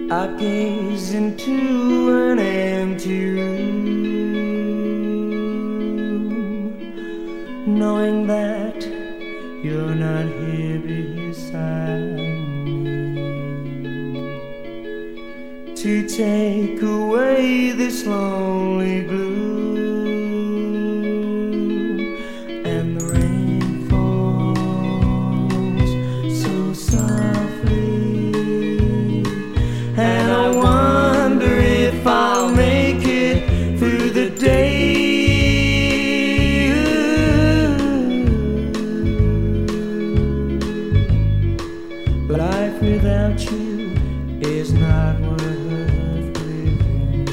I gaze into an empty room, knowing that you're not here beside me to take away this lonely gloom. And the rain falls so softly, and I wonder if I'll make it through the day. Life without you is not worth living.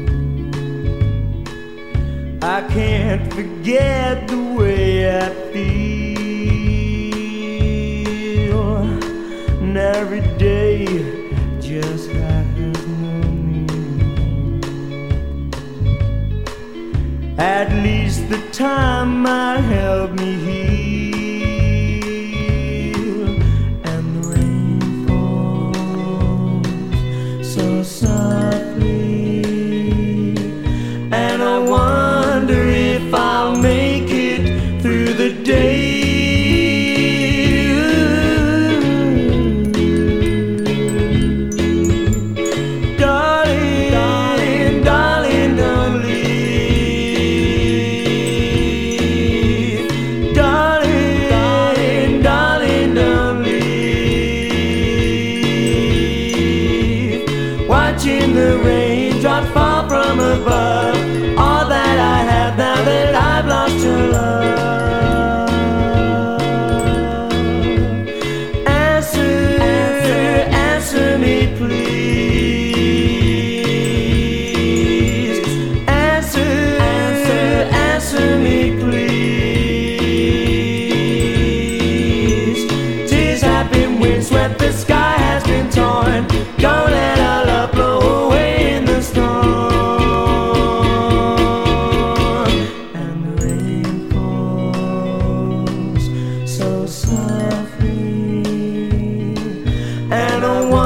I can't forget the way I feel, and every day just has no meaning. At least the time might help me heal. And the rain falls so softly, and I wonder if I'll make it through the day. Watching the raindrops fall from above, all that I have now that I've lost your love. Answer me please. Answer me please. Tears have been windswept, the sky has been torn. Don't let our love blow away in the storm. And the rain falls so softly, and I